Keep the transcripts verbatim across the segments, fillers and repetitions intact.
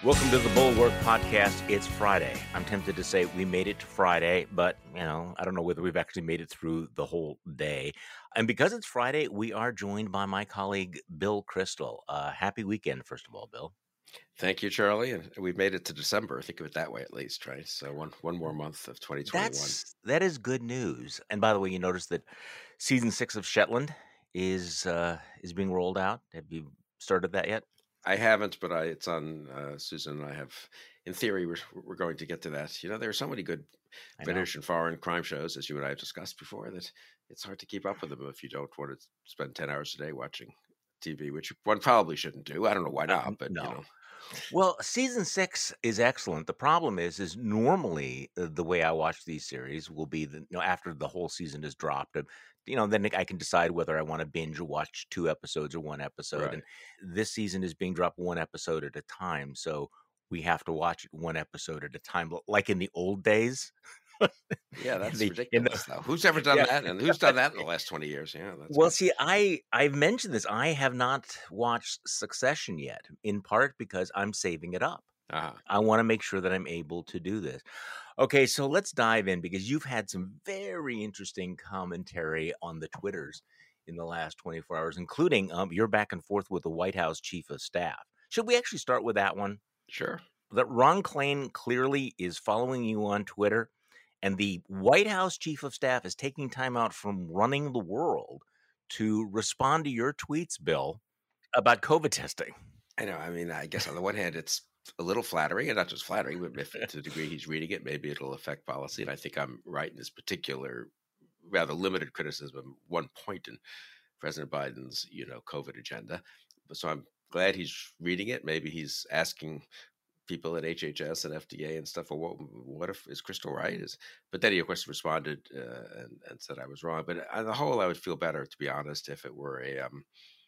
Welcome to the Bulwark Podcast. It's Friday. I'm tempted to say we made it to Friday, but, you know, I don't know whether we've actually made it through the whole day. And because it's Friday, we are joined by my colleague, Bill Crystal. Uh, happy weekend, first of all, Bill. Thank you, Charlie. And we've made it to December. Think of it that way, at least, right? So one one more month of twenty twenty-one. That's that is good news. And by the way, you notice that season six of Shetland is uh, is being rolled out. Have you started that yet? I haven't, but I it's on uh, Susan and I have. In theory, we're we're going to get to that. You know, there are so many good I know. British and foreign crime shows, as you and I have discussed before, that it's hard to keep up with them if you don't want to spend ten hours a day watching T V, which one probably shouldn't do. I don't know why Uh, not, but you no. know. Well, season six is excellent. The problem is, is normally uh, the way I watch these series will be that, you know, after the whole season is dropped, uh, you know, then I can decide whether I want to binge or watch two episodes or one episode. And Right. this season is being dropped one episode at a time, so we have to watch it one episode at a time, l- like in the old days. Yeah, in that's the in the ridiculous, though. Who's ever done yeah. that? And who's done that in the last twenty years? Yeah, that's Well, good. see, I I've mentioned this. I have not watched Succession yet, in part because I'm saving it up. Uh-huh. I want to make sure that I'm able to do this. Okay, so let's dive in because you've had some very interesting commentary on the Twitters in the last twenty-four hours, including um, your back and forth with the White House chief of staff. Should we actually start with that one? Sure. That Ron Klain clearly is following you on Twitter, and the White House chief of staff is taking time out from running the world to respond to your tweets, Bill, about COVID testing. I know. I mean, I guess on the one hand, it's a little flattering, and not just flattering, but if to the degree he's reading it, maybe it'll affect policy. And I think I'm right in this particular, rather limited criticism of one point in President Biden's, you know, COVID agenda. So I'm glad he's reading it. Maybe he's asking people at H H S and F D A and stuff, well, what, what if is Crystal right? Is but then he of course responded uh, and, and said I was wrong. But on the whole, I would feel better, to be honest, if it were a um,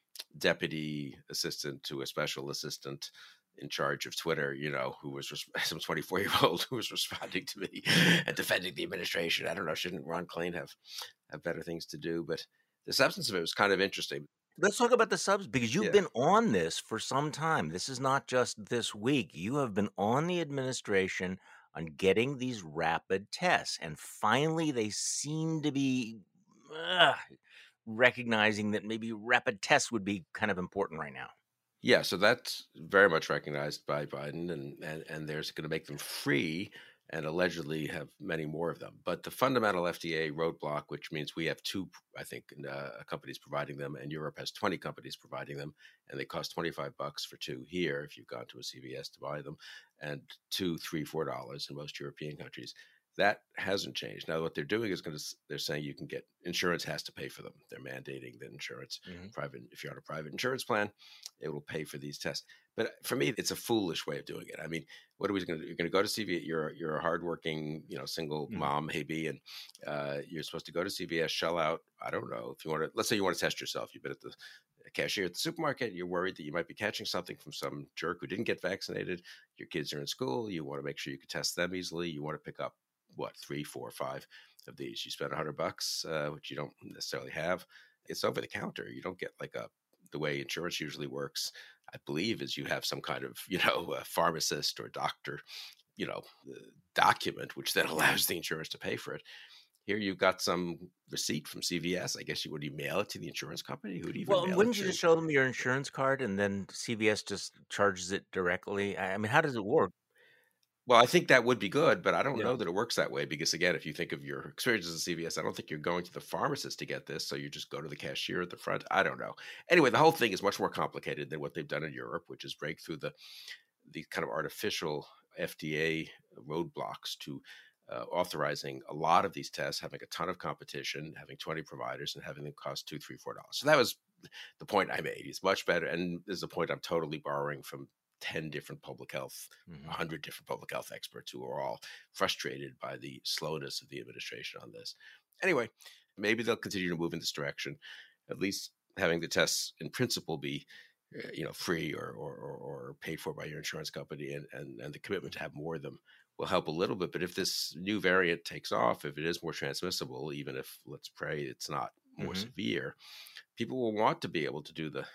deputy assistant to a special assistant in charge of Twitter, you know, who was res- some twenty-four year old who was responding to me and defending the administration. I don't know, shouldn't Ron Klain have have better things to do? But the substance of it was kind of interesting. Let's talk about the subs because you've Yeah. been on this for some time. This is not just this week. You have been on the administration on getting these rapid tests, and finally they seem to be uh, recognizing that maybe rapid tests would be kind of important right now. Yeah, so that's very much recognized by Biden, and and, and there's going to make them free and allegedly have many more of them. But the fundamental F D A roadblock, which means we have two, I think, uh, companies providing them, and Europe has twenty companies providing them, and they cost twenty-five bucks for two here if you've gone to a C V S to buy them, and two, three, four dollars in most European countries. That hasn't changed. Now, what they're doing is going to, they're saying you can get, insurance has to pay for them. They're mandating that insurance, Mm-hmm. private, if you're on a private insurance plan, it will pay for these tests. But for me, it's a foolish way of doing it. I mean, what are we going to do? You're going to go to C V S. You're you're a hardworking, you know, single Mm-hmm. mom, maybe, and uh, you're supposed to go to C V S, shell out. I don't know if you want to. Let's say you want to test yourself. You've been at the cashier at the supermarket. You're worried that you might be catching something from some jerk who didn't get vaccinated. Your kids are in school. You want to make sure you can test them easily. You want to pick up what three, four, five of these. You spend a hundred bucks, uh, which you don't necessarily have. It's over the counter. You don't get like a the way insurance usually works, I believe, is you have some kind of, you know, a pharmacist or doctor, you know, uh, document, which then allows the insurance to pay for it. Here you've got some receipt from C V S. I guess you would you mail it to the insurance company? Who'd even Well, mail it wouldn't you to? just show them your insurance card and then C V S just charges it directly? I I mean, how does it work? Well, I think that would be good, but I don't Yeah. know that it works that way because, again, if you think of your experiences at C V S, I don't think you're going to the pharmacist to get this. So you just go to the cashier at the front. I don't know. Anyway, the whole thing is much more complicated than what they've done in Europe, which is break through the the kind of artificial F D A roadblocks to uh, authorizing a lot of these tests, having a ton of competition, having twenty providers, and having them cost two, three, four dollars. So that was the point I made. It's much better, and this is a point I'm totally borrowing from ten different public health, Mhm. one hundred different public health experts who are all frustrated by the slowness of the administration on this. Anyway, maybe they'll continue to move in this direction, at least having the tests in principle be uh, you know, free or, or or or paid for by your insurance company, and, and and the commitment to have more of them will help a little bit. But if this new variant takes off, if it is more transmissible, even if let's pray it's not more Mhm. severe, people will want to be able to do the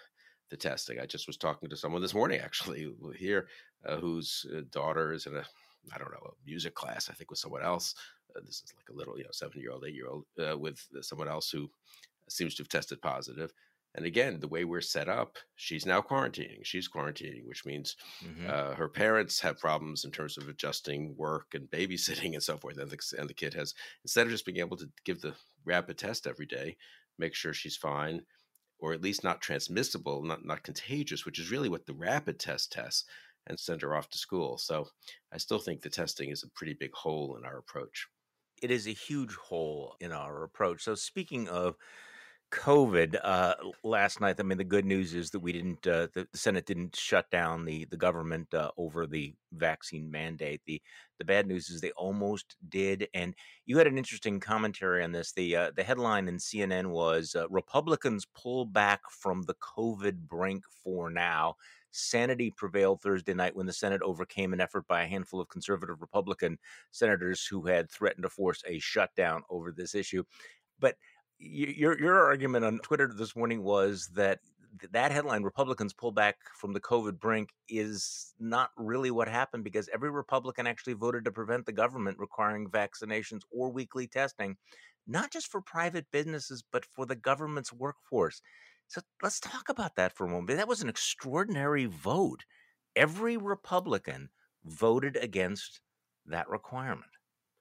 the testing. I just was talking to someone this morning, actually, here, uh, whose uh, daughter is in a, I don't know, a music class, I think, with someone else. Uh, this is like a little, you know, seven year old, eight year old, uh, with someone else who seems to have tested positive. And again, the way we're set up, she's now quarantining. She's quarantining, which means Hmm. uh, her parents have problems in terms of adjusting work and babysitting and so forth. And the, and the kid has, instead of just being able to give the rapid test every day, make sure she's fine, or at least not transmissible, not, not contagious, which is really what the rapid test tests, and send her off to school. So I still think the testing is a pretty big hole in our approach. It is a huge hole in our approach. So speaking of COVID, uh, l- last night, I mean, the good news is that we didn't, uh, the, the Senate didn't shut down the the government uh, over the vaccine mandate. The the bad news is they almost did. And you had an interesting commentary on this. The uh, the headline in C N N was uh, Republicans pull back from the COVID brink for now. Sanity prevailed Thursday night when the Senate overcame an effort by a handful of conservative Republican senators who had threatened to force a shutdown over this issue. But y- your your argument on Twitter this morning was that th- that headline, Republicans pull back from the COVID brink, is not really what happened because every Republican actually voted to prevent the government requiring vaccinations or weekly testing, not just for private businesses, but for the government's workforce. So let's talk about that for a moment. That was an extraordinary vote. Every Republican voted against that requirement.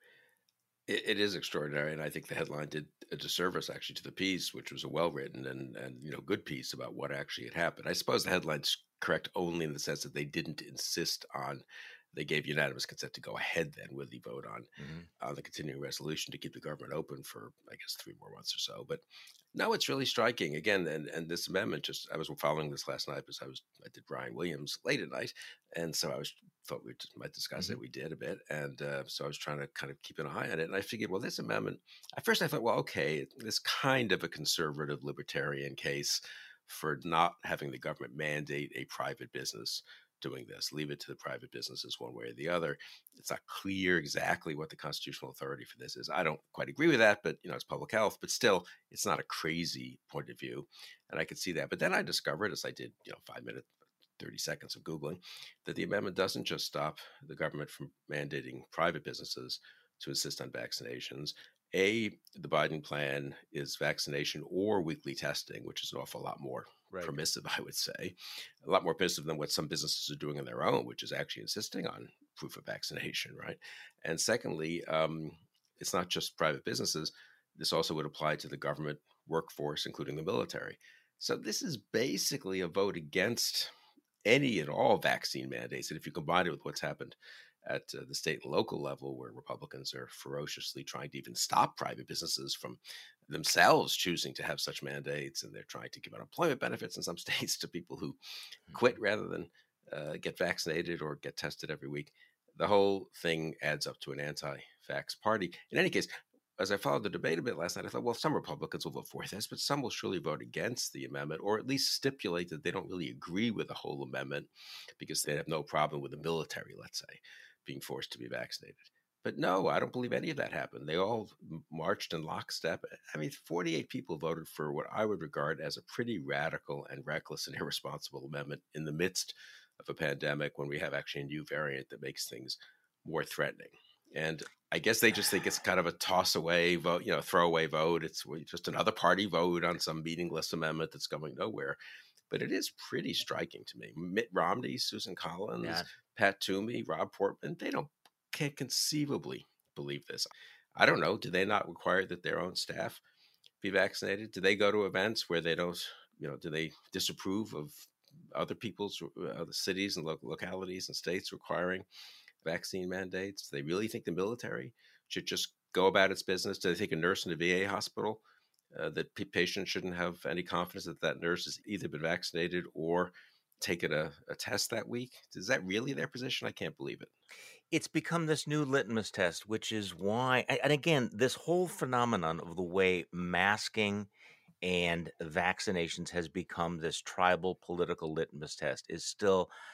It, it is extraordinary, and I think the headline did a disservice actually to the piece, which was a well written and and you know good piece about what actually had happened. I suppose the headline's correct only in the sense that they didn't insist on. They gave unanimous consent to go ahead then with the vote on Mhm. on the continuing resolution to keep the government open for I guess three more months or so. But no, it's really striking again, and and this amendment just I was following this last night because I was I did Brian Williams late at night, and so I was thought we just might discuss it. Mhm. We did a bit, and uh, so I was trying to kind of keep an eye on it. And I figured, well, this amendment. At first, I thought, well, okay, this kind of a conservative libertarian case for not having the government mandate a private business doing this. Leave it to the private businesses one way or the other. It's not clear exactly what the constitutional authority for this is. I don't quite agree with that, but you know, it's public health. But still, it's not a crazy point of view, and I could see that. But then I discovered, as I did, you know, five minutes thirty seconds of Googling, that the amendment doesn't just stop the government from mandating private businesses to insist on vaccinations. A, the Biden plan is vaccination or weekly testing, which is an awful lot more Right. permissive, I would say, a lot more permissive than what some businesses are doing on their own, which is actually insisting on proof of vaccination, right? And secondly, um, it's not just private businesses. This also would apply to the government workforce, including the military. So this is basically a vote against any and all vaccine mandates. And if you combine it with what's happened at uh, the state and local level, where Republicans are ferociously trying to even stop private businesses from themselves choosing to have such mandates, and they're trying to give unemployment benefits in some states to people who quit rather than uh, get vaccinated or get tested every week, the whole thing adds up to an anti-vax party. In any case, as I followed the debate a bit last night, I thought, well, some Republicans will vote for this, but some will surely vote against the amendment, or at least stipulate that they don't really agree with the whole amendment because they have no problem with the military, let's say, being forced to be vaccinated. But no, I don't believe any of that happened. They all marched in lockstep. I mean, forty-eight people voted for what I would regard as a pretty radical and reckless and irresponsible amendment in the midst of a pandemic when we have actually a new variant that makes things more threatening. And I guess they just think it's kind of a toss away vote, you know, throwaway vote. It's just another party vote on some meaningless amendment that's going nowhere. But it is pretty striking to me. Mitt Romney, Susan Collins, Yeah. Pat Toomey, Rob Portman, they don't can't conceivably believe this. I don't know. Do they not require that their own staff be vaccinated? Do they go to events where they don't, you know, do they disapprove of other people's, uh, other cities and lo- localities and states requiring vaccine mandates? Do they really think the military should just go about its business? Do they think a nurse in a V A hospital uh, that p- patients shouldn't have any confidence that that nurse has either been vaccinated or taken a, a test that week? Is that really their position? I can't believe it. It's become this new litmus test, which is why, a- and again, this whole phenomenon of the way masking and vaccinations has become this tribal political litmus test is still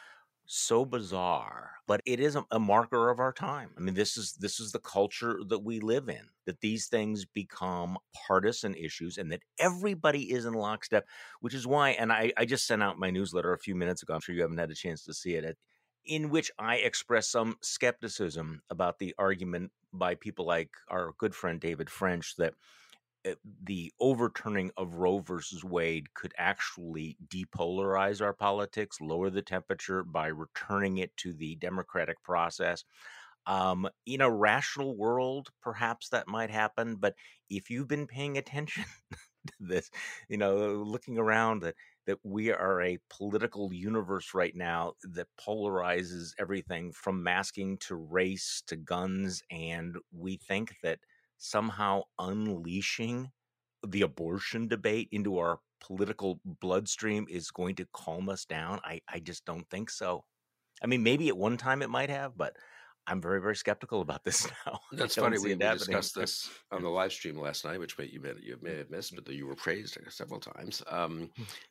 So bizarre, but it is a, a marker of our time. I mean, this is this is the culture that we live in, that these things become partisan issues and that everybody is in lockstep, which is why, and I, I just sent out my newsletter a few minutes ago. I'm sure you haven't had a chance to see it, in which I express some skepticism about the argument by people like our good friend David French that uh, the overturning of Roe versus Wade could actually depolarize our politics, lower the temperature by returning it to the democratic process. Um, in a rational world, perhaps that might happen, but if you've been paying attention to this, you know, looking around that that we are a political universe right now that polarizes everything from masking to race to guns, and we think that somehow unleashing the abortion debate into our political bloodstream is going to calm us down. I, I just don't think so. I mean, maybe at one time it might have, but I'm very, very skeptical about this now. I That's don't funny. see We it we happening. discussed this on the live stream last night, which may, you may you may have missed, but you were praised several times. Um,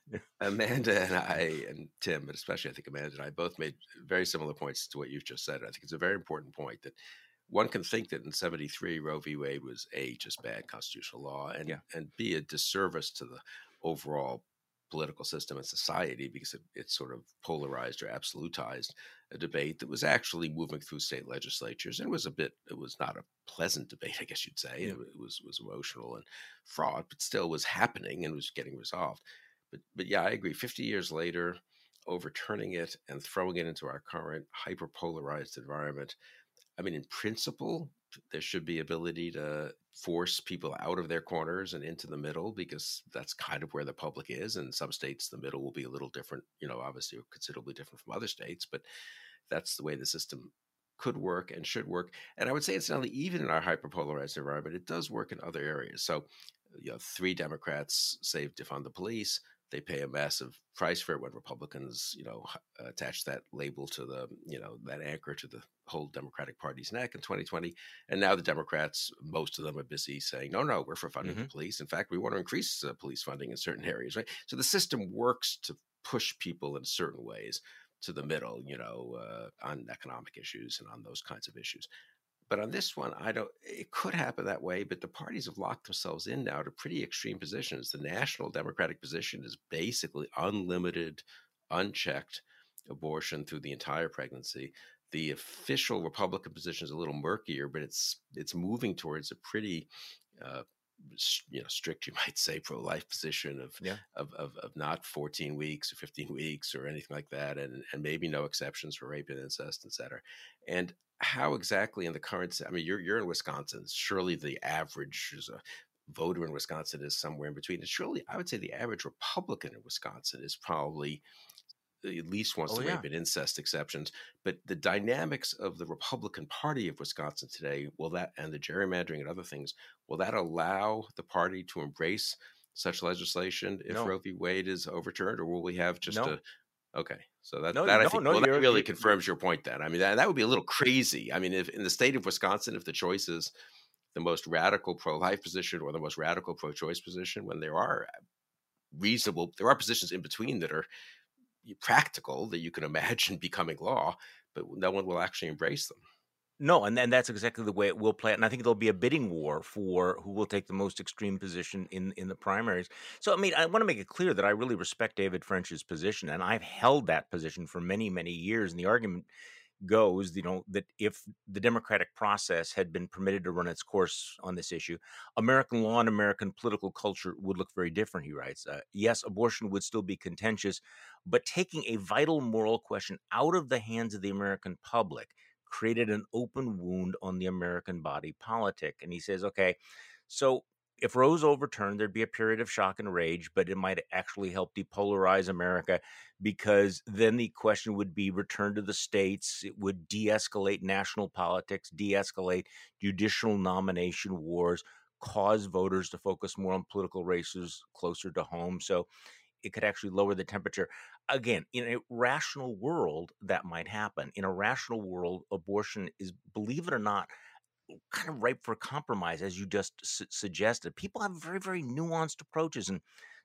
Amanda and I, and Tim, but especially I think Amanda and I, both made very similar points to what you've just said. I think it's a very important point that one can think that in seventy-three Roe v. Wade was A, just bad constitutional law, and Yeah. and B, a disservice to the overall political system and society because it, it sort of polarized or absolutized a debate that was actually moving through state legislatures and was a bit, it was not a pleasant debate, I guess you'd say. Yeah. It, it was was emotional and fraught, but still was happening and was getting resolved. But but yeah, I agree. Fifty years later, overturning it and throwing it into our current hyper polarized environment, I mean, in principle, there should be ability to force people out of their corners and into the middle because that's kind of where the public is. In some states, the middle will be a little different, you know, obviously considerably different from other states, but that's the way the system could work and should work. And I would say it's not only even in our hyperpolarized environment, it does work in other areas. So, you know, three Democrats say defund the police. They pay a massive price for it when Republicans, you know, attach that label to the, you know, that anchor to the whole Democratic Party's neck in twenty twenty. And now the Democrats, most of them are busy saying, no, no, we're for funding Mm-hmm. the police. In fact, we want to increase uh, police funding in certain areas, right? So the system works to push people in certain ways to the middle, you know, uh, on economic issues and on those kinds of issues. But on this one, I don't. It could happen that way, but the parties have locked themselves in now to pretty extreme positions. The national Democratic position is basically unlimited, unchecked abortion through the entire pregnancy. The official Republican position is a little murkier, but it's it's moving towards a pretty uh, you know, strict, you might say, pro-life position of, Yeah. of of of not fourteen weeks or fifteen weeks or anything like that, and and maybe no exceptions for rape and incest, et cetera. And how exactly in the current, I mean, you're you're in Wisconsin. Surely the average is a voter in Wisconsin is somewhere in between. And surely I would say the average Republican in Wisconsin is probably at least wants Oh, the yeah. rape and incest exceptions. But the dynamics of the Republican Party of Wisconsin today, will that, and the gerrymandering and other things, will that allow the party to embrace such legislation if No. Roe v. Wade is overturned, or will we have just No. a, okay, so that No. that I No. think, No. well, that You're, really you're, you're confirms your point. Then I mean that that would be a little crazy. I mean, if in the state of Wisconsin, if the choice is the most radical pro-life position or the most radical pro-choice position, when there are reasonable, there are positions in between that are practical that you can imagine becoming law, but no one will actually embrace them. No, and, and that's exactly the way it will play out. And I think there'll be a bidding war for who will take the most extreme position in, in the primaries. So, I mean, I want to make it clear that I really respect David French's position, and I've held that position for many, many years. And the argument goes, you know, that if the democratic process had been permitted to run its course on this issue, American law and American political culture would look very different, he writes. Uh, yes, abortion would still be contentious, but taking a vital moral question out of the hands of the American public created an open wound on the American body politic. And he says, okay, so if Roe's overturned, there'd be a period of shock and rage, but it might actually help depolarize America because then the question would be returned to the states. It would de escalate national politics, de escalate judicial nomination wars, cause voters to focus more on political races closer to home. So it could actually lower the temperature. Again, in a rational world, that might happen. In a rational world, abortion is, believe it or not, kind of ripe for compromise, as you just su- suggested. People have very, very nuanced approaches. And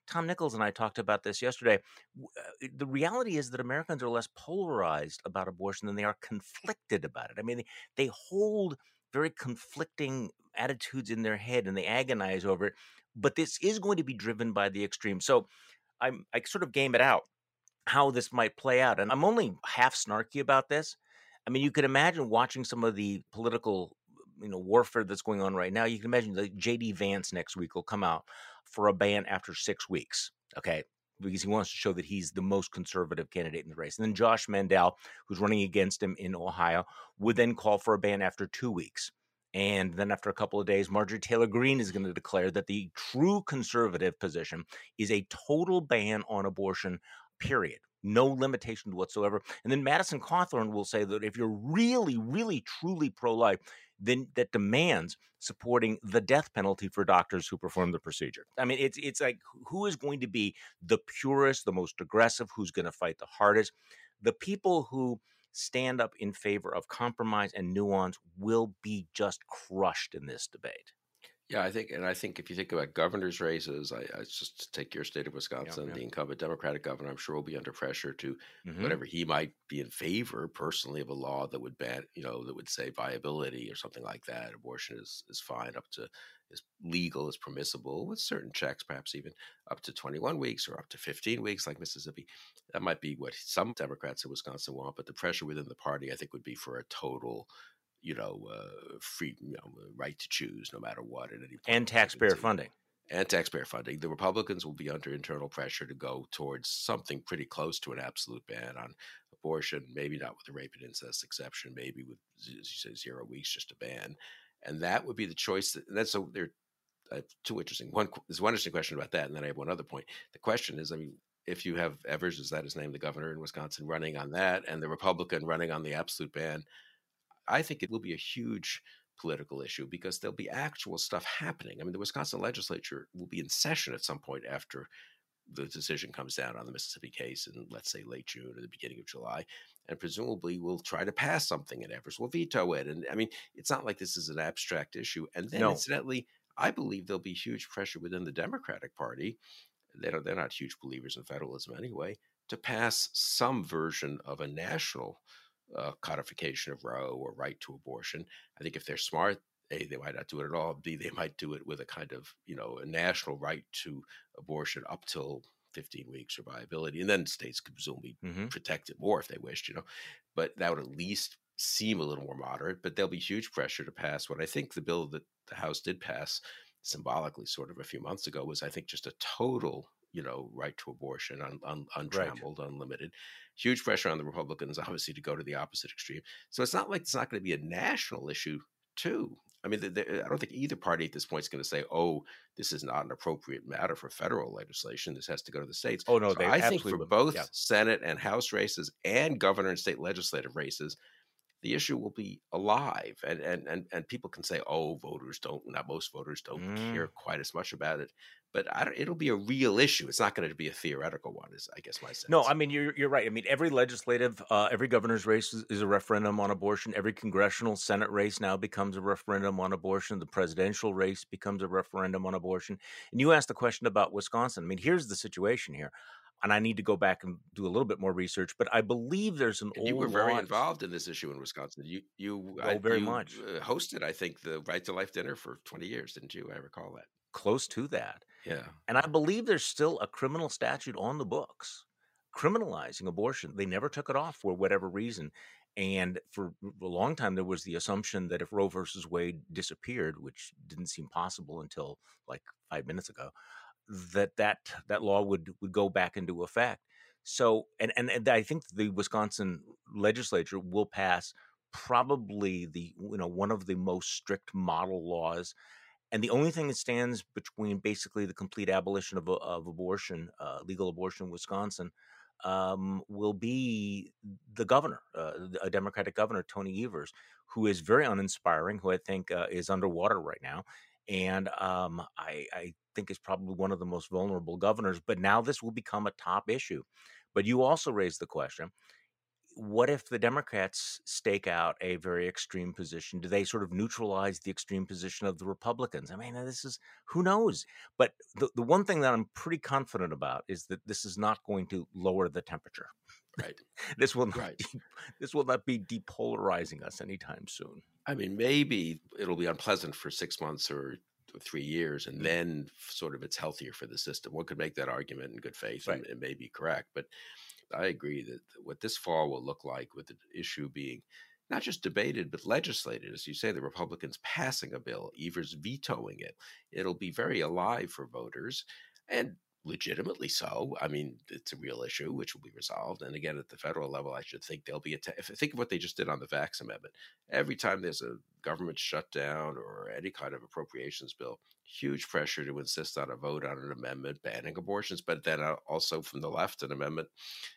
Tom Nichols and I talked about this yesterday. W- uh, The reality is that Americans are less polarized about abortion than they are conflicted about it. I mean, they, they hold very conflicting attitudes in their head and they agonize over it. But this is going to be driven by the extreme. So I'm I sort of game it out how this might play out. And I'm only half snarky about this. I mean, you could imagine watching some of the political, you know, warfare that's going on right now. You can imagine that J D Vance next week will come out for a ban after six weeks. Okay. Because he wants to show that he's the most conservative candidate in the race. And then Josh Mandel, who's running against him in Ohio, would then call for a ban after two weeks. And then after a couple of days, Marjorie Taylor Greene is going to declare that the true conservative position is a total ban on abortion, period. No limitation whatsoever. And then Madison Cawthorn will say that if you're really, really, truly pro-life, then that demands supporting the death penalty for doctors who perform the procedure. I mean, it's it's like who is going to be the purest, the most aggressive, who's going to fight the hardest? The people who stand up in favor of compromise and nuance will be just crushed in this debate. Yeah, I think, and I think if you think about governor's races, I, I just take your state of Yeah, Wisconsin, yeah. the incumbent Democratic governor, I'm sure will be under pressure to Mm-hmm. whatever he might be in favor personally of a law that would ban, you know, that would say viability or something like that. Abortion is is fine up to is legal, is permissible with certain checks, perhaps even up to twenty-one weeks or up to fifteen weeks, like Mississippi. That might be what some Democrats in Wisconsin want, but the pressure within the party, I think, would be for a total you know, uh, free, you know, right to choose no matter what at any point And in taxpayer pregnancy. funding. And taxpayer funding. The Republicans will be under internal pressure to go towards something pretty close to an absolute ban on abortion, maybe not with the rape and incest exception, maybe with, as you say, zero weeks, just a ban. And that would be the choice. That, and that's so there are uh, two interesting. One, there's one interesting question about that. And then I have one other point. The question is, I mean, if you have Evers, is that his name, the governor in Wisconsin, running on that, and the Republican running on the absolute ban, I think it will be a huge political issue because there'll be actual stuff happening. I mean, the Wisconsin legislature will be in session at some point after the decision comes down on the Mississippi case in, let's say, late June or the beginning of July, and presumably will try to pass something, and Evers will veto it. And I mean, it's not like this is an abstract issue. And then, No. incidentally, I believe there'll be huge pressure within the Democratic Party. They don't, they're not huge believers in federalism anyway, to pass some version of a national uh, codification of Roe or right to abortion. I think if they're smart, A, they might not do it at all. B, they might do it with a kind of, you know, a national right to abortion up till fifteen weeks or viability. And then states could presumably Mm-hmm. protect it more if they wished, you know. But that would at least seem a little more moderate. But there'll be huge pressure to pass what I think the bill that the House did pass symbolically sort of a few months ago was, I think, just a total, you know, right to abortion, un, un, untrammeled, right. Unlimited. Huge pressure on the Republicans, obviously, to go to the opposite extreme. So it's not like it's not going to be a national issue, too. I mean, the, the, I don't think either party at this point is going to say, oh, this is not an appropriate matter for federal legislation. This has to go to the states. Oh, no, so they I think absolutely for will. both Yeah. Senate and House races and governor and state legislative races, the issue will be alive, and and and and people can say, "Oh, voters don't." Not most voters don't Mm. care quite as much about it, but I don't, it'll be a real issue. It's not going to be a theoretical one, is I guess my sense. No, I mean you're you're right. I mean every legislative, uh, every governor's race is, is a referendum on abortion. Every congressional Senate race now becomes a referendum on abortion. The presidential race becomes a referendum on abortion. And you asked the question about Wisconsin. I mean, here's the situation here. And I need to go back and do a little bit more research, but I believe there's an And old you were very law. involved in this issue in Wisconsin. You you Oh, I, very you much. uh, hosted, I think, the Right to Life dinner for twenty years, didn't you? I recall that. Close to that. Yeah. And I believe there's still a criminal statute on the books criminalizing abortion. They never took it off for whatever reason. And for a long time, there was the assumption that if Roe versus Wade disappeared, which didn't seem possible until like five minutes ago, that that, that law would, would go back into effect. So, and, and, and I think the Wisconsin legislature will pass probably the, you know, one of the most strict model laws. And the only thing that stands between basically the complete abolition of, of abortion, uh, legal abortion in Wisconsin, um, will be the governor, uh, a Democratic governor, Tony Evers, who is very uninspiring, who I think uh, is underwater right now. And um, I, I think is probably one of the most vulnerable governors. But now this will become a top issue. But you also raised the question, what if the Democrats stake out a very extreme position? Do they sort of neutralize the extreme position of the Republicans? I mean, this is, who knows? But the, the one thing that I'm pretty confident about is that this is not going to lower the temperature. Right. This will not Right. de- this will not be depolarizing us anytime soon. I mean, maybe it'll be unpleasant for six months or three years, and Mm. then sort of it's healthier for the system. One could make that argument in good faith, and Right. it may be correct. But I agree that what this fall will look like, with the issue being not just debated, but legislated, as you say, the Republicans passing a bill, Evers vetoing it, it'll be very alive for voters, and legitimately so. I mean, it's a real issue which will be resolved. And again, at the federal level, I should think there'll be a. T- if think of what they just did on the Vax Amendment. Every time there's a government shutdown or any kind of appropriations bill, huge pressure to insist on a vote on an amendment banning abortions, but then uh, also from the left, an amendment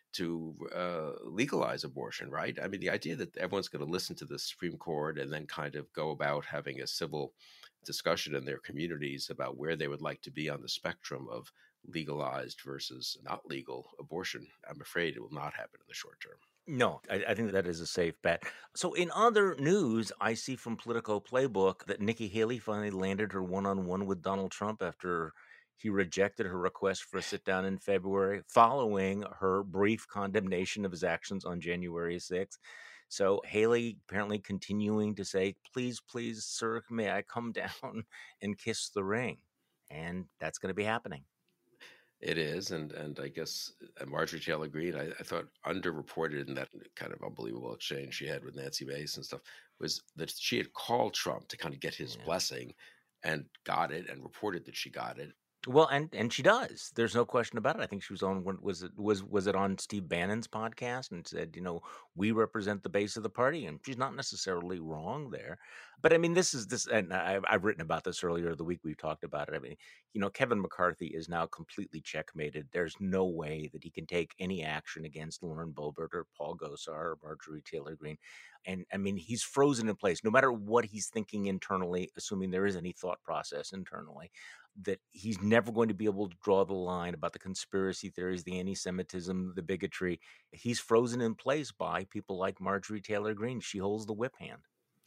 to uh, legalize abortion, right? I mean, the idea that everyone's going to listen to the Supreme Court and then kind of go about having a civil discussion in their communities about where they would like to be on the spectrum of legalized versus not legal abortion, I'm afraid it will not happen in the short term. No, I, I think that is a safe bet. So, in other news, I see from Politico Playbook that Nikki Haley finally landed her one on one with Donald Trump after he rejected her request for a sit down in February, following her brief condemnation of his actions on January sixth. So, Haley apparently continuing to say, please, please, sir, may I come down and kiss the ring? And that's going to be happening. It is, and and I guess uh, Marjorie Taylor Greene, I, I thought underreported in that kind of unbelievable exchange she had with Nancy Mace and stuff, was that she had called Trump to kind of get his Yeah. blessing, and got it, and reported that she got it. Well, and and she does. There's no question about it. I think she was on. when- Was it was was it on Steve Bannon's podcast and said, you know, we represent the base of the party, and she's not necessarily wrong there. But I mean, this is this, and I've I've written about this earlier the week. We've talked about it. I mean, you know, Kevin McCarthy is now completely checkmated. There's no way that he can take any action against Lauren Boebert or Paul Gosar or Marjorie Taylor Greene. And I mean, he's frozen in place. No matter what he's thinking internally, assuming there is any thought process internally, that he's never going to be able to draw the line about the conspiracy theories, the anti-Semitism, the bigotry. He's frozen in place by people like Marjorie Taylor Greene. She holds the whip hand.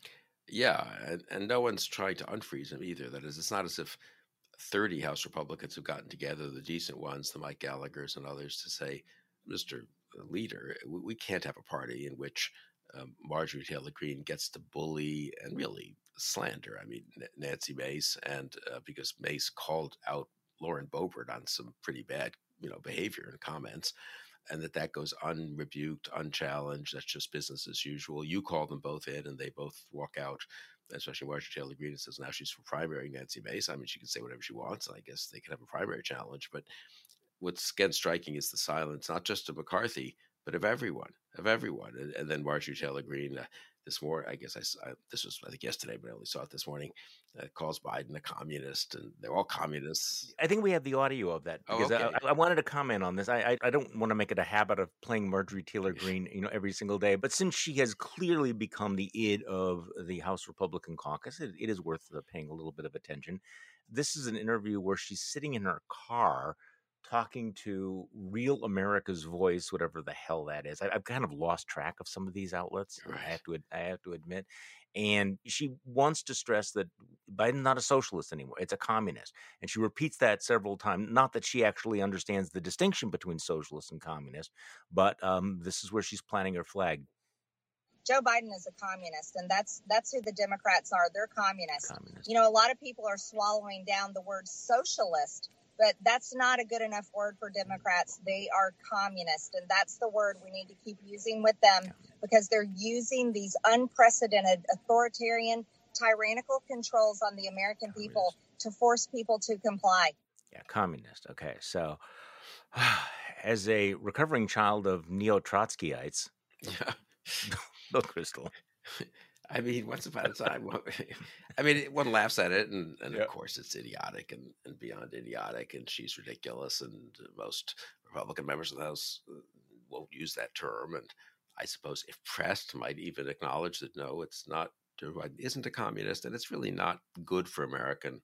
Yeah, and, and no one's trying to unfreeze him either. That is, it's not as if thirty House Republicans have gotten together, the decent ones, the Mike Gallaghers and others, to say, Mister Leader, we, we can't have a party in which um, Marjorie Taylor Greene gets to bully and really slander. I mean, N- Nancy Mace, and uh, because Mace called out Lauren Boebert on some pretty bad, you know, behavior and comments, and that that goes unrebuked, unchallenged. That's just business as usual. You call them both in, and they both walk out. Especially Marjorie Taylor Greene says now she's for primary Nancy Mace. I mean, she can say whatever she wants, and I guess they can have a primary challenge. But what's again striking is the silence, not just of McCarthy, but of everyone, of everyone. And, and then Marjorie Taylor Greene uh, this morning, I guess I, I this was I think yesterday, but I only saw it this morning. Uh, calls Biden a communist, and they're all communists. I think we have the audio of that Oh, because I, okay. I I wanted to comment on this. I, I I don't want to make it a habit of playing Marjorie Taylor Greene, you know, every single day. But since she has clearly become the id of the House Republican caucus, it, it is worth uh, paying a little bit of attention. This is an interview where she's sitting in her car talking to Real America's Voice, whatever the hell that is. I, I've kind of lost track of some of these outlets. I Right. have to ad- I have to admit. And she wants to stress that Biden's not a socialist anymore. It's a communist. And she repeats that several times. Not that she actually understands the distinction between socialist and communist, but um, this is where she's planting her flag. Joe Biden is a communist, and that's that's who the Democrats are. They're communists. Communist. You know, a lot of people are swallowing down the word socialist, but that's not a good enough word for Democrats. They are communist, and that's the word we need to keep using with them, because they're using these unprecedented authoritarian, tyrannical controls on the American people to force people to comply. Yeah, communist. Okay, so as a recovering child of neo-Trotskyites, Yeah. look, Crystal. I mean, once upon a time, I mean, one laughs at it, and, and Yeah. of course, it's idiotic and, and beyond idiotic, and she's ridiculous, and most Republican members of the House uh, won't use that term, and I suppose, if pressed, might even acknowledge that no, it's not. Joe Biden isn't a communist, and it's really not good for American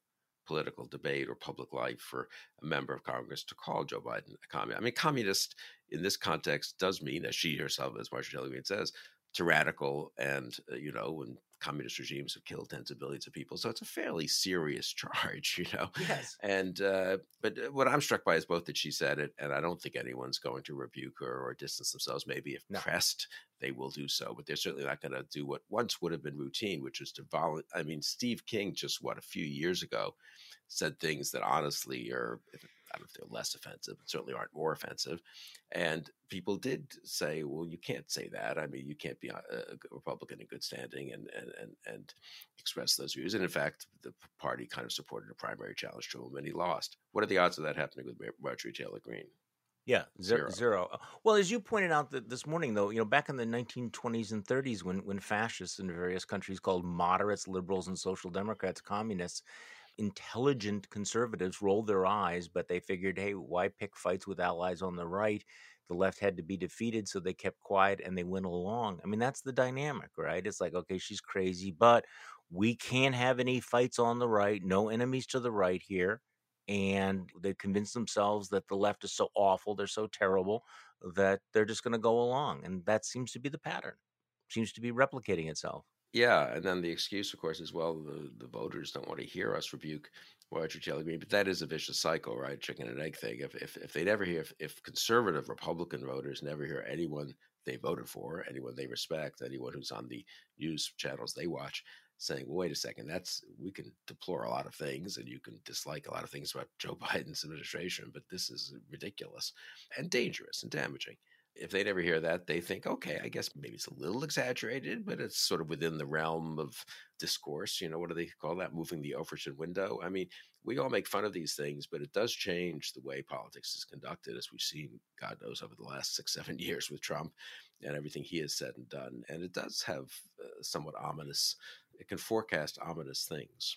political debate or public life for a member of Congress to call Joe Biden a communist. I mean, communist in this context does mean, as she herself, as Marjorie Taylor Greene says, tyrannical, and uh, you know, when communist regimes have killed tens of billions of people. So it's a fairly serious charge, you know. Yes. And uh, but what I'm struck by is both that she said it, and I don't think anyone's going to rebuke her or distance themselves. Maybe if No. pressed, they will do so, but they're certainly not going to do what once would have been routine, which is to vol. I mean, Steve King just what a few years ago said things that honestly are, I don't know if they're less offensive, but certainly aren't more offensive. And people did say, well, you can't say that. I mean, you can't be a, a Republican in good standing and, and, and, and express those views. And in fact, the party kind of supported a primary challenge to him and he lost. What are the odds of that happening with Marjorie Taylor Greene? Yeah, zero. Zero. zero. Well, as you pointed out that this morning, though, you know, back in the nineteen twenties and thirties, when when fascists in various countries called moderates, liberals, and social democrats communists, intelligent conservatives rolled their eyes, but they figured, hey, why pick fights with allies on the right? The left had to be defeated, so they kept quiet and they went along. I mean, that's the dynamic, right? It's like, okay, she's crazy, but we can't have any fights on the right, no enemies to the right here. And they convince themselves that the left is so awful, they're so terrible, that they're just going to go along. And that seems to be the pattern, seems to be replicating itself. Yeah, and then the excuse, of course, is, well, the, the voters don't want to hear us rebuke Marjorie Taylor Greene, but that is a vicious cycle, right? Chicken and egg thing. If if, if they never hear, if, if conservative Republican voters never hear anyone they voted for, anyone they respect, anyone who's on the news channels they watch, saying, well, wait a second, that's, we can deplore a lot of things and you can dislike a lot of things about Joe Biden's administration, but this is ridiculous and dangerous and damaging. If they never hear that, they think, okay, I guess maybe it's a little exaggerated, but it's sort of within the realm of discourse. You know, what do they call that? Moving the Overton window. I mean, we all make fun of these things, but it does change the way politics is conducted, as we've seen, God knows, over the last six, seven years with Trump and everything he has said and done. And it does have uh, somewhat ominous, it can forecast ominous things.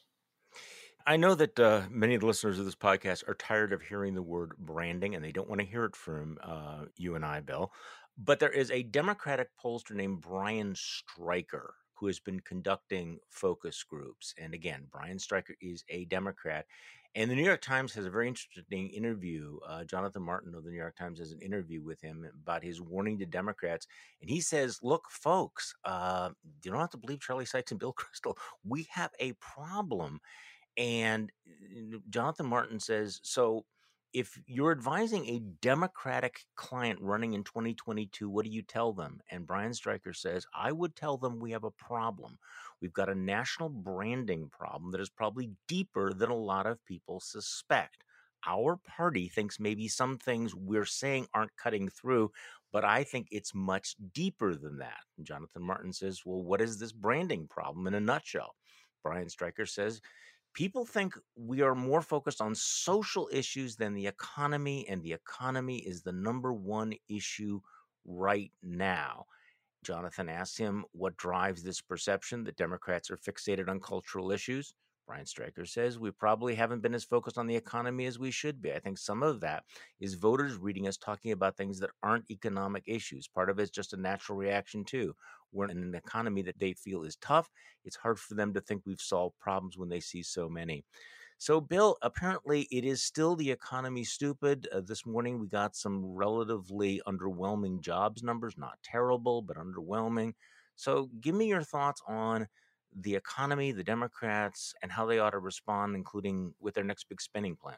I know that uh, many of the listeners of this podcast are tired of hearing the word branding, and they don't want to hear it from uh, you and I, Bill. But there is a Democratic pollster named Brian Stryker who has been conducting focus groups. And again, Brian Stryker is a Democrat. And the New York Times has a very interesting interview. Uh, Jonathan Martin of the New York Times has an interview with him about his warning to Democrats. And he says, look, folks, uh, you don't have to believe Charlie Sykes and Bill Kristol. We have a problem. And Jonathan Martin says, so if you're advising a Democratic client running in twenty twenty-two, what do you tell them? And Brian Stryker says, I would tell them we have a problem. We've got a national branding problem that is probably deeper than a lot of people suspect. Our party thinks maybe some things we're saying aren't cutting through, but I think it's much deeper than that. And Jonathan Martin says, well, what is this branding problem in a nutshell? Brian Stryker says, people think we are more focused on social issues than the economy, and the economy is the number one issue right now. Jonathan asks him what drives this perception that Democrats are fixated on cultural issues. Brian Stryker says we probably haven't been as focused on the economy as we should be. I think some of that is voters reading us talking about things that aren't economic issues. Part of it's just a natural reaction, too. We're in an economy that they feel is tough. It's hard for them to think we've solved problems when they see so many. So, Bill, apparently it is still the economy stupid. Uh, this morning we got some relatively underwhelming jobs numbers, not terrible, but underwhelming. So give me your thoughts on the economy, the Democrats, and how they ought to respond, including with their next big spending plan.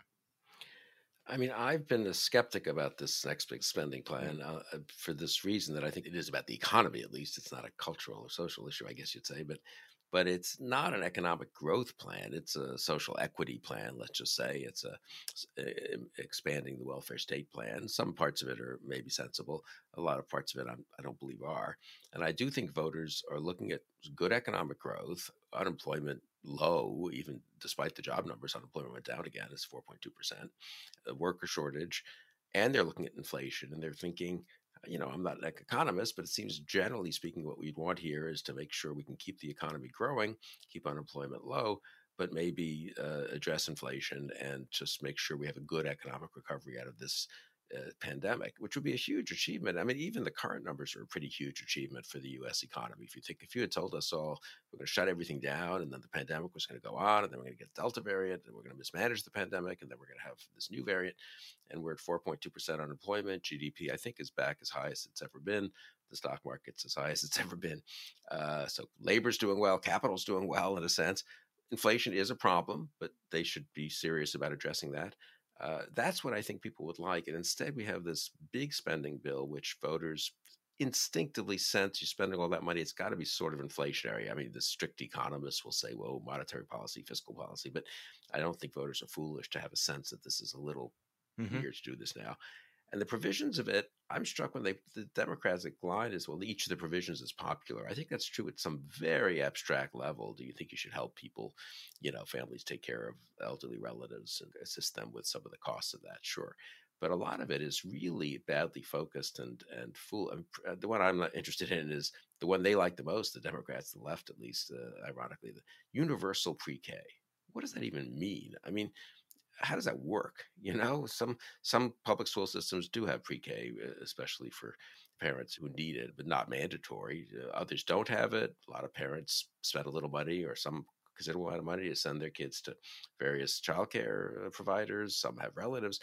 I mean, I've been a skeptic about this next big spending plan uh, for this reason, that I think it is about the economy, at least. It's not a cultural or social issue, I guess you'd say, but but it's not an economic growth plan. It's a social equity plan, let's just say. It's a, a expanding the welfare state plan. Some parts of it are maybe sensible. A lot of parts of it I'm, I don't believe are. And I do think voters are looking at good economic growth, unemployment low, even despite the job numbers. Unemployment went down again, it's four point two percent, a worker shortage, and they're looking at inflation, and they're thinking, you know, I'm not an economist, but it seems generally speaking, what we'd want here is to make sure we can keep the economy growing, keep unemployment low, but maybe uh, address inflation and just make sure we have a good economic recovery out of this uh, pandemic, which would be a huge achievement. I mean, even the current numbers are a pretty huge achievement for the U S economy. If you think, if you had told us all we're going to shut everything down, and then the pandemic was going to go on, and then we're going to get the Delta variant, and we're going to mismanage the pandemic, and then we're going to have this new variant, and we're at four point two percent unemployment. G D P, I think, is back as high as it's ever been. The stock market's as high as it's ever been. Uh, so labor's doing well, capital's doing well in a sense. Inflation is a problem, but they should be serious about addressing that. Uh, that's what I think people would like. And instead, we have this big spending bill, which voters instinctively sense you're spending all that money. It's got to be sort of inflationary. I mean, the strict economists will say, well, monetary policy, fiscal policy. But I don't think voters are foolish to have a sense that this is a little mm-hmm. weird to do this now. And the provisions of it, I'm struck when they, the Democratic line is, well, each of the provisions is popular. I think that's true at some very abstract level. Do you think you should help people, you know, families take care of elderly relatives and assist them with some of the costs of that? Sure. But a lot of it is really badly focused and and fool. The one I'm not interested in is the one they like the most, the Democrats, the left at least, uh, ironically, the universal pre-K. What does that even mean? I mean, how does that work? You know, some some public school systems do have pre-K, especially for parents who need it, but not mandatory. Uh, others don't have it. A lot of parents spend a little money or some considerable amount of money to send their kids to various childcare providers. Some have relatives.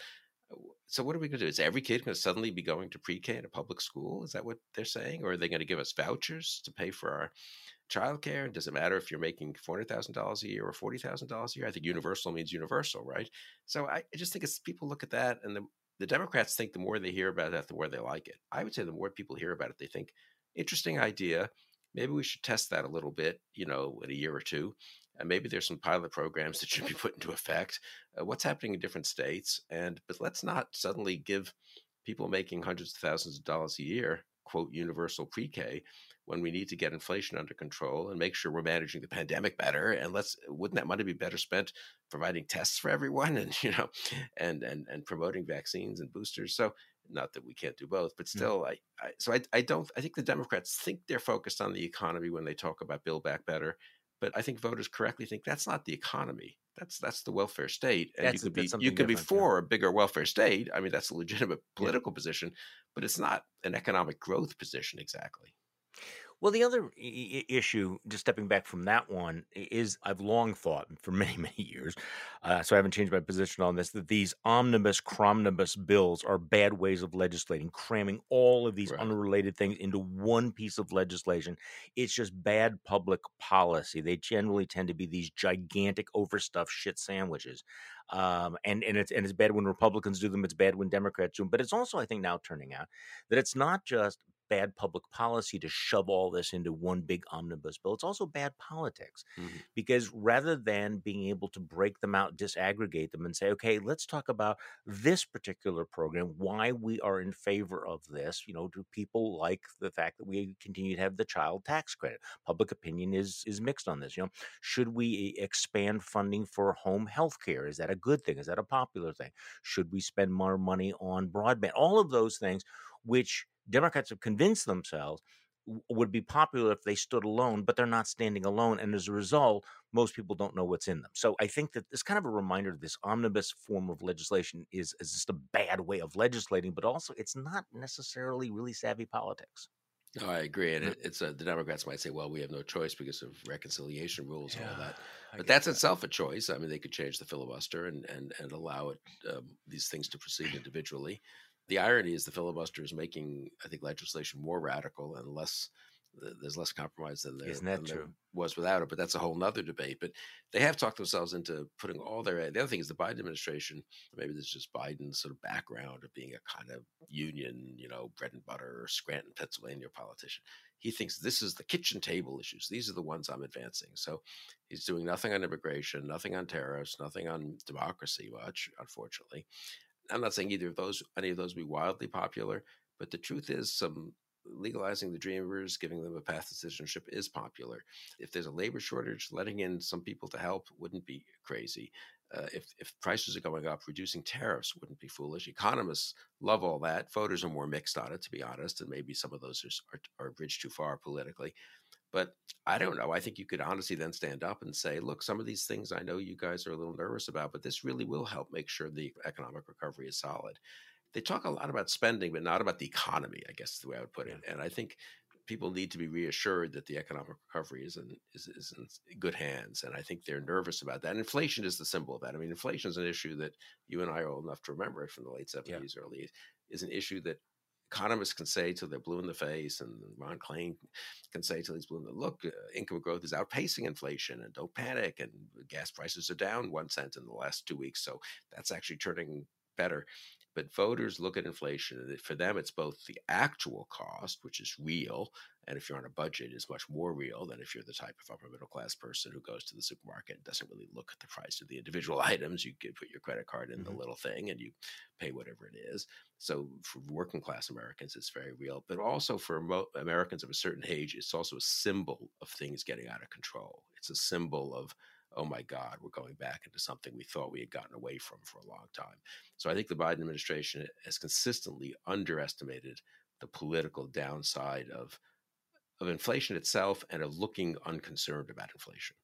So what are we going to do? Is every kid going to suddenly be going to pre-K in a public school? Is that what they're saying? Or are they going to give us vouchers to pay for our childcare? Does it matter if you're making four hundred thousand dollars a year or forty thousand dollars a year? I think universal means universal, right? So I, I just think it's people look at that, and the, the Democrats think the more they hear about that, the more they like it. I would say the more people hear about it, they think, interesting idea. Maybe we should test that a little bit, you know, in a year or two. And maybe there's some pilot programs that should be put into effect. Uh, what's happening in different states? And but let's not suddenly give people making hundreds of thousands of dollars a year, quote, universal pre-K, when we need to get inflation under control and make sure we're managing the pandemic better. And let's wouldn't that money be better spent providing tests for everyone and, you know, and and and promoting vaccines and boosters? So not that we can't do both, but still, mm. I, I so I, I don't I think the Democrats think they're focused on the economy when they talk about Build Back Better. But I think voters correctly think that's not the economy. That's that's the welfare state. And that's, you could be you could be for yeah. a bigger welfare state. I mean, that's a legitimate political yeah. position, but it's not an economic growth position exactly. Well, the other I- issue, just stepping back from that one, is I've long thought for many, many years, uh, so I haven't changed my position on this, that these omnibus, cromnibus bills are bad ways of legislating, cramming all of these right. unrelated things into one piece of legislation. It's just bad public policy. They generally tend to be these gigantic, overstuffed shit sandwiches. Um, and, and, it's, and it's bad when Republicans do them. It's bad when Democrats do them. But it's also, I think, now turning out that it's not just bad public policy to shove all this into one big omnibus bill. It's also bad politics mm-hmm. because rather than being able to break them out, disaggregate them and say, okay, let's talk about this particular program, why we are in favor of this. You know, do people like the fact that we continue to have the child tax credit? Public opinion is, is mixed on this. You know, should we expand funding for home health care? Is that a good thing? Is that a popular thing? Should we spend more money on broadband? All of those things, which Democrats have convinced themselves would be popular if they stood alone, but they're not standing alone. And as a result, most people don't know what's in them. So I think that it's kind of a reminder that this omnibus form of legislation is, is just a bad way of legislating, but also it's not necessarily really savvy politics. No, I agree. And it, it's a, the Democrats might say, well, we have no choice because of reconciliation rules yeah, and all that. But that's that. itself a choice. I mean, they could change the filibuster and, and, and allow it um, these things to proceed individually. The irony is the filibuster is making, I think, legislation more radical and less, there's less compromise than there, Isn't that than true? there was without it. But that's a whole nother debate. But they have talked themselves into putting all their, the other thing is the Biden administration, maybe this is just Biden's sort of background of being a kind of union, you know, bread and butter, Scranton, Pennsylvania politician. He thinks this is the kitchen table issues. These are the ones I'm advancing. So he's doing nothing on immigration, nothing on tariffs, nothing on democracy much, unfortunately. I'm not saying either of those, any of those, be wildly popular, but the truth is, some legalizing the Dreamers, giving them a path to citizenship is popular. If there's a labor shortage, letting in some people to help wouldn't be crazy. Uh, if if prices are going up, reducing tariffs wouldn't be foolish. Economists love all that. Voters are more mixed on it, to be honest, and maybe some of those are are, are bridged too far politically. But I don't know. I think you could honestly then stand up and say, look, some of these things I know you guys are a little nervous about, but this really will help make sure the economic recovery is solid. they talk a lot about spending, but not about the economy, I guess is the way I would put Yeah. it. And I think people need to be reassured that the economic recovery is in, is, is in good hands. And I think they're nervous about that. And inflation is the symbol of that. I mean, inflation is an issue that you and I are old enough to remember it from the late seventies, yeah. early, is an issue that economists can say till they're blue in the face, and Ron Klain can say till he's blue in the look, uh, income growth is outpacing inflation, and don't panic, and gas prices are down one cent in the last two weeks. So that's actually turning better. But voters look at inflation, and for them, it's both the actual cost, which is real, and if you're on a budget, is much more real than if you're the type of upper middle class person who goes to the supermarket and doesn't really look at the price of the individual items. You can put your credit card in mm-hmm. the little thing, and you pay whatever it is. So for working class Americans, it's very real. But also for mo- Americans of a certain age, it's also a symbol of things getting out of control. It's a symbol of, oh my God, we're going back into something we thought we had gotten away from for a long time. So I think the Biden administration has consistently underestimated the political downside of, of inflation itself and of looking unconcerned about inflation.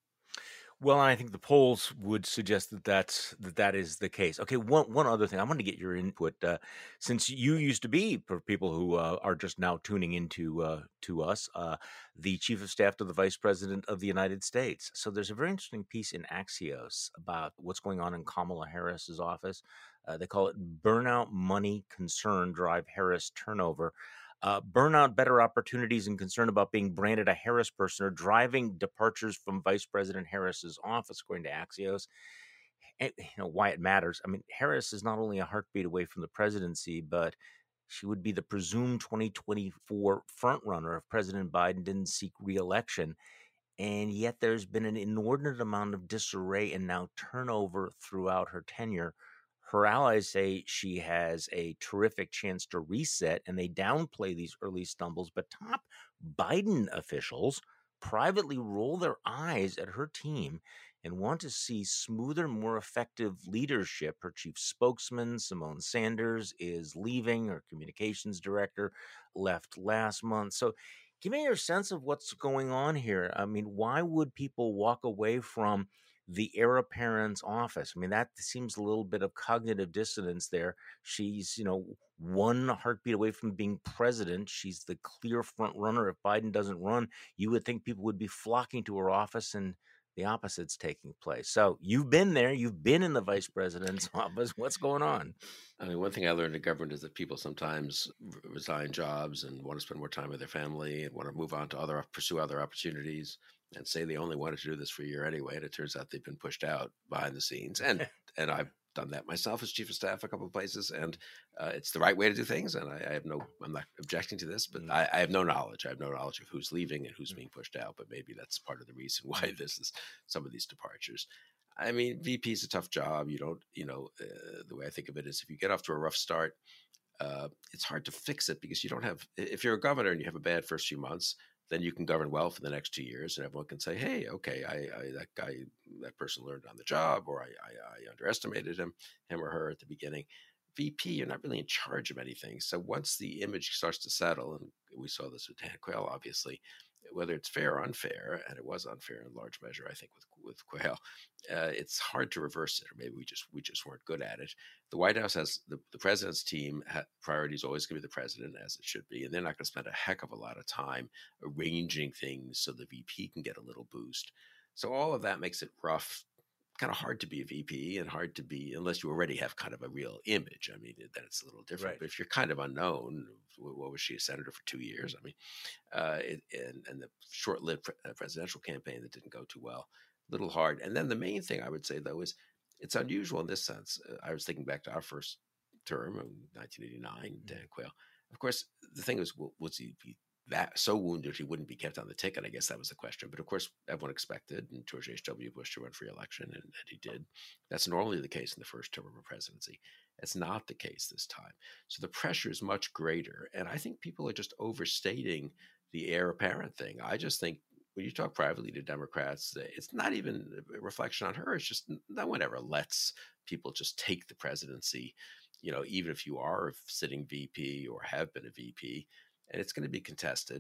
Well, I think the polls would suggest that that's, that that is the case. Okay, one one other thing. I want to get your input, uh, since you used to be, for people who uh, are just now tuning into uh, to us, uh, the chief of staff to the vice president of the United States. So there's a very interesting piece in Axios about what's going on in Kamala Harris's office. Uh, they call it "Burnout Money Concern Drive Harris Turnover." Uh, burnout, better opportunities, and concern about being branded a Harris person are driving departures from Vice President Harris's office, according to Axios. And, you know, why it matters. I mean, Harris is not only a heartbeat away from the presidency, but she would be the presumed twenty twenty-four frontrunner if President Biden didn't seek re-election. And yet there's been an inordinate amount of disarray and now turnover throughout her tenure. Her allies say she has a terrific chance to reset, and they downplay these early stumbles. But top Biden officials privately roll their eyes at her team and want to see smoother, more effective leadership. Her chief spokesman, Simone Sanders, is leaving. Her communications director left last month. So give me your sense of what's going on here. I mean, why would people walk away from the heir apparent's office? I mean, that seems a little bit of cognitive dissonance there. She's, you know, one heartbeat away from being president. She's the clear front runner. If Biden doesn't run, you would think people would be flocking to her office, and the opposite's taking place. So you've been there. You've been in the vice president's office. What's going on? I mean, one thing I learned in government is that people sometimes resign jobs and want to spend more time with their family and want to move on to other, pursue other opportunities, and say they only wanted to do this for a year anyway. And it turns out they've been pushed out behind the scenes. And and I've done that myself as chief of staff a couple of places, and uh, it's the right way to do things. And I, I have no, I'm not objecting to this, but mm. I, I have no knowledge. I have no knowledge of who's leaving and who's mm. being pushed out. But maybe that's part of the reason why this is some of these departures. I mean, V P is a tough job. You don't, you know, uh, the way I think of it is if you get off to a rough start, uh, it's hard to fix it because you don't have, if you're a governor and you have a bad first few months, then you can govern well for the next two years, and everyone can say, "Hey, okay, I, I that guy, that person learned on the job, or I, I, I underestimated him, him or her at the beginning." V P, you're not really in charge of anything. So once the image starts to settle, and we saw this with Dan Quayle, obviously, whether it's fair or unfair, and it was unfair in large measure, I think, with with Quayle, uh, it's hard to reverse it, or maybe we just we just weren't good at it. The White House has the, the president's team ha- priority is always going to be the president, as it should be, and they're not going to spend a heck of a lot of time arranging things so the V P can get a little boost. So all of that makes it rough. Kind of hard to be a V P and hard to be unless you already have kind of a real image. I mean, then it's a little different. Right. But if you're kind of unknown, what was she, a senator for two years? I mean, uh, it, and, and the short-lived pre- presidential campaign that didn't go too well, a little hard. And then the main thing I would say, though, is it's unusual in this sense. Uh, I was thinking back to our first term in nineteen eighty-nine, mm-hmm. Dan Quayle. Of course, the thing was, well, was he that so wounded he wouldn't be kept on the ticket? I guess that was the question. But of course, everyone expected and George H W. Bush to run for re-election, and, and he did. That's normally the case in the first term of a presidency. It's not the case this time. So the pressure is much greater. And I think people are just overstating the heir apparent thing. I just think when you talk privately to Democrats, it's not even a reflection on her. It's just no one ever lets people just take the presidency, you know, even if you are a sitting V P or have been a V P. And it's going to be contested.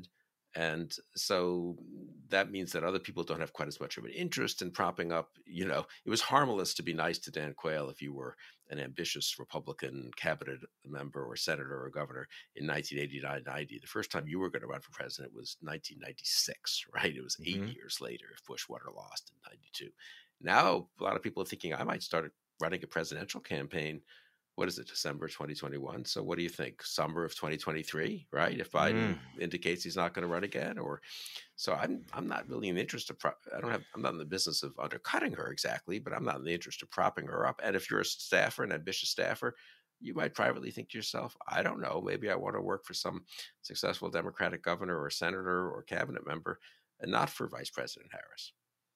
And so that means that other people don't have quite as much of an interest in propping up. You know, it was harmless to be nice to Dan Quayle if you were an ambitious Republican cabinet member or senator or governor in nineteen eighty-nine ninety. The first time you were going to run for president was nineteen ninety-six, right? It was eight Mhm. years later if Bush won or lost in ninety-two. Now, a lot of people are thinking I might start running a presidential campaign. What is it, December twenty twenty-one? So what do you think? Summer of twenty twenty-three, right? If Biden Mm. indicates he's not going to run again, or so I'm I'm not really in the interest of pro- I don't have I'm not in the business of undercutting her exactly, but I'm not in the interest of propping her up. And if you're a staffer, an ambitious staffer, you might privately think to yourself, I don't know, maybe I want to work for some successful Democratic governor or senator or cabinet member, and not for Vice President Harris.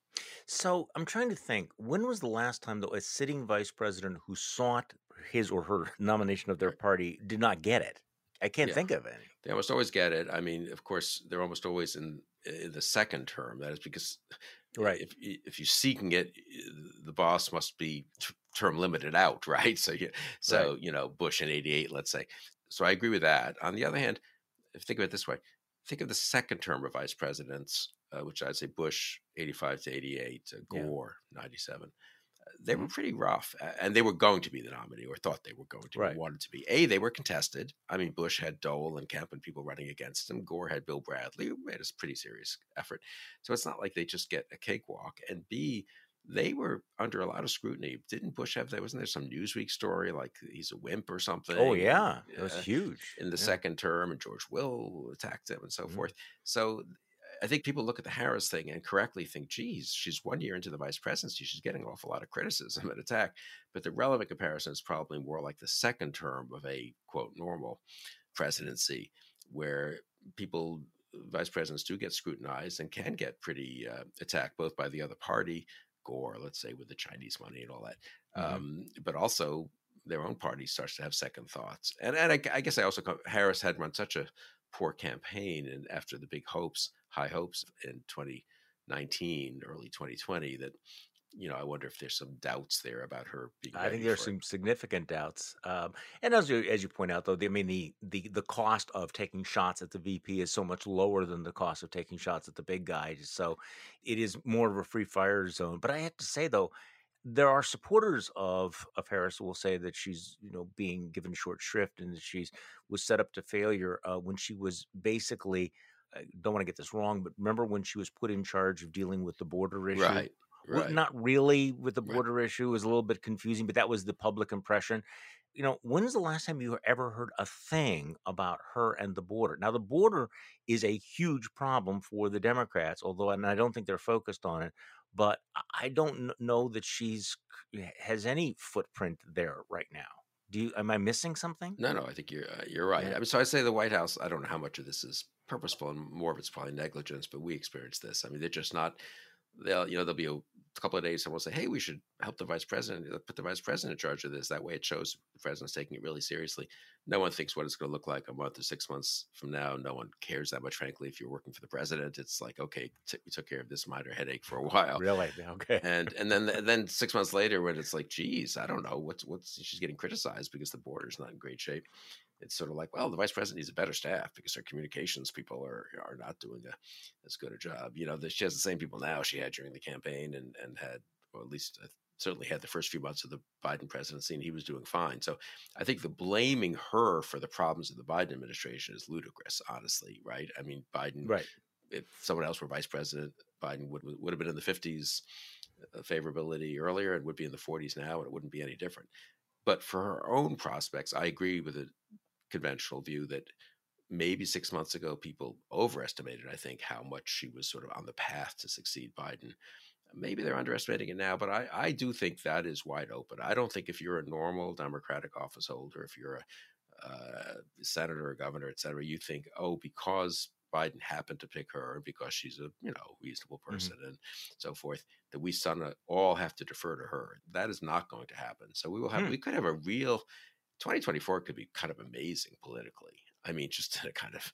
So I'm trying to think, when was the last time, though, a sitting vice president who sought his or her nomination of their Right. party did not get it? I can't Yeah. think of any. They almost always get it. I mean, of course, they're almost always in, in the second term. That is because Right. if if you're seeking it, the boss must be t- term limited out, right? So you, so Right. you know, Bush in eighty-eight, let's say. So I agree with that. On the other hand, if you think of it this way, think of the second term of vice presidents, uh, which I'd say Bush eighty-five to eighty-eight, uh, Yeah. Gore ninety-seven. They were Mhm. pretty rough, a- and they were going to be the nominee, or thought they were going to be, Right. wanted to be. A, they were contested. I mean, Bush had Dole and Kemp and people running against him. Gore had Bill Bradley, who made a pretty serious effort. So it's not like they just get a cakewalk. And B, they were under a lot of scrutiny. Didn't Bush have that? Wasn't there some Newsweek story like he's a wimp or something? Oh, And, yeah. It was uh, huge. in the Yeah. second term, and George Will attacked him and so Mhm. forth. So I think people look at the Harris thing and correctly think, geez, she's one year into the vice presidency. She's getting an awful lot of criticism and attack. But the relevant comparison is probably more like the second term of a, quote, normal presidency, where people, vice presidents do get scrutinized and can get pretty uh, attacked, both by the other party, Gore, let's say, with the Chinese money and all that, Mhm. um, but also their own party starts to have second thoughts. And, and I, I guess I also, come, Harris had run such a poor campaign, and after the big hopes, high hopes in twenty nineteen, early twenty twenty, that, you know, I wonder if there's some doubts there about her being I think ready there's for it. some significant doubts, um, and as you as you point out, though, the, I mean the the the cost of taking shots at the V P is so much lower than the cost of taking shots at the big guy. So it is more of a free fire zone. But I have to say, though, there are supporters of of Harris who will say that she's, you know, being given short shrift and that she's was set up to failure uh, when she was basically. I don't want to get this wrong, but remember when she was put in charge of dealing with the border issue? Right, Well, right, not really with the right. border issue. It was a little bit confusing, but that was the public impression. You know, when's the last time you ever heard a thing about her and the border? Now, the border is a huge problem for the Democrats, although, and I don't think they're focused on it, but I I don't kn- know that she's c- has any footprint there right now. Do you, am I missing something? No, no, I think you're uh, you're right. Yeah. I mean, so I say the White House. I don't know how much of this is purposeful, and more of it's probably negligence. But we experience this. I mean, they're just not. They'll, you know, there'll be a couple of days someone will say, "Hey, we should help the vice president, uh, put the vice president in charge of this." That way, it shows the president's taking it really seriously. No one thinks what it's going to look like a month or six months from now. No one cares that much, frankly. If you're working for the president, it's like, okay, t- we took care of this minor headache for a while. Really? Okay. and and then and then six months later, when it's like, geez, I don't know what's what's she's getting criticized because the border's not in great shape. It's sort of like, well, the vice president needs a better staff because their communications people are are not doing a, as good a job. You know, she has the same people now she had during the campaign, and and had, or at least uh, certainly had the first few months of the Biden presidency, and he was doing fine. So I think the blaming her for the problems of the Biden administration is ludicrous, honestly, right? I mean, Biden, Right. if someone else were vice president, Biden would would have been in the fifties uh, favorability earlier, and would be in the forties now, and it wouldn't be any different. But for her own prospects, I agree with the conventional view that maybe six months ago people overestimated, I think, how much she was sort of on the path to succeed Biden. Maybe they're underestimating it now, but I, I do think that is wide open. I don't think if you're a normal Democratic office holder, if you're a uh, senator or governor, et cetera, you think, oh, because Biden happened to pick her and because she's a, you know, reasonable person Mhm. and so forth, that we suddenly all have to defer to her. That is not going to happen. So we will have, Hmm. we could have a real twenty twenty-four could be kind of amazing politically. I mean, just in a kind of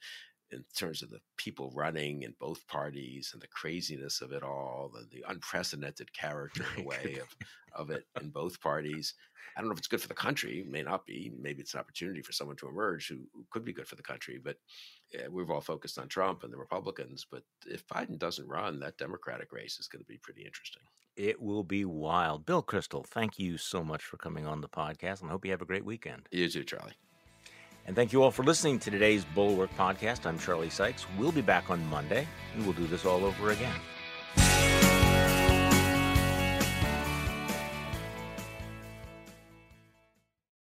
in terms of the people running in both parties and the craziness of it all, and the unprecedented character in a way of, of it in both parties. I don't know if it's good for the country. It may not be. Maybe it's an opportunity for someone to emerge who, who could be good for the country. But yeah, we've all focused on Trump and the Republicans. But if Biden doesn't run, that Democratic race is going to be pretty interesting. It will be wild. Bill Kristol, thank you so much for coming on the podcast, and I hope you have a great weekend. You too, Charlie. And thank you all for listening to today's Bulwark Podcast. I'm Charlie Sykes. We'll be back on Monday, and we'll do this all over again.